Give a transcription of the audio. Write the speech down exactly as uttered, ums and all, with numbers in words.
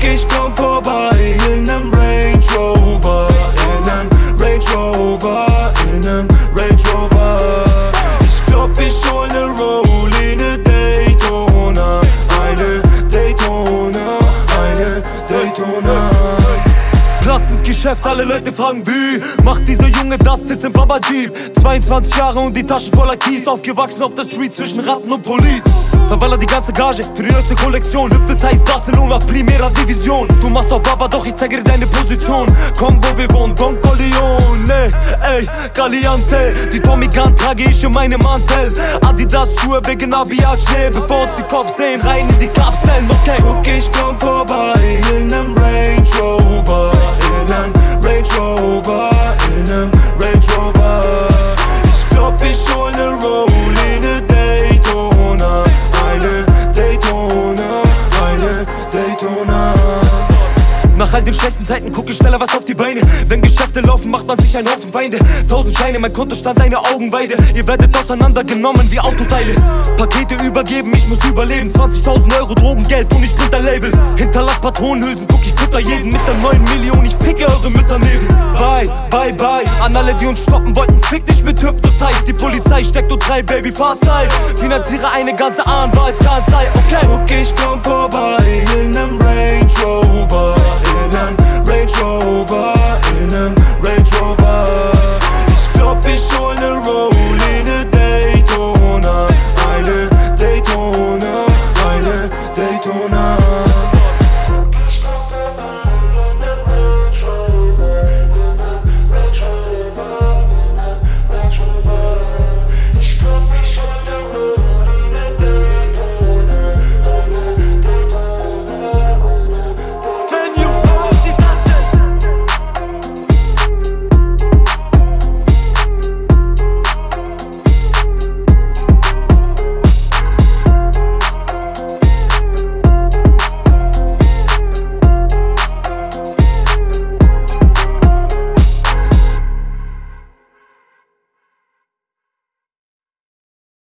ich komm vorbei in nem Range Rover, in nem Range Rover, in nem Range Rover. Ich glaub, ich hol ne Rollie, ne Daytona, eine Daytona, eine Daytona. Platz ins Geschäft, alle Leute fragen wie macht dieser Junge das, sitzt im Baba Jeep. Zweiundzwanzig Jahre und die Taschen voller Kies, aufgewachsen auf der Street zwischen Ratten und Police. Verballert die ganze Gage für die neueste Kollektion. Hypnotize Barcelona, Primera Division. Du machst doch Baba, doch ich zeige dir deine Position. Komm, wo wir wohnen, Don Corleone, ey, Galiante. Die Tommy Gun trage ich in meinem Mantel. Adidas Schuhe wegen Abiat Schnee. Bevor uns die Cops sehen, rein in die Kapseln, okay. Guck, ich komm vorbei in nem Range Rover, in nem Range Rover, in nem Range Rover. Ich glaub, ich hol ne Rollie, ne Daytona, eine Daytona, eine Daytona. Nach all den schlechten Zeiten guck ich schneller was auf die Beine. Wenn Geschäfte laufen, macht man sich einen Haufen Feinde. Tausend Scheine, mein Kontostand, eine Augenweide. Ihr werdet auseinandergenommen wie Autoteile. Pakete übergeben, ich muss überleben. zwanzigtausend Euro Drogengeld und ich gründ ein Label. Hinterlass Patronenhülsen, guck ich fütter jeden mit der neuen Million. Ich ficke eure Mütter neben. Bye, bye, bye. An alle, die uns stoppen wollten, fick dich mit Hypnotize. Die Polizei steckt nur drei, Baby, fast live. Finanziere eine ganze Anwaltskanzlei, okay. Guck, ich komm vorbei in nem Range Rover, in nem Range Rover, in nem Range Rover. Ich glaub, ich hol ne Rover.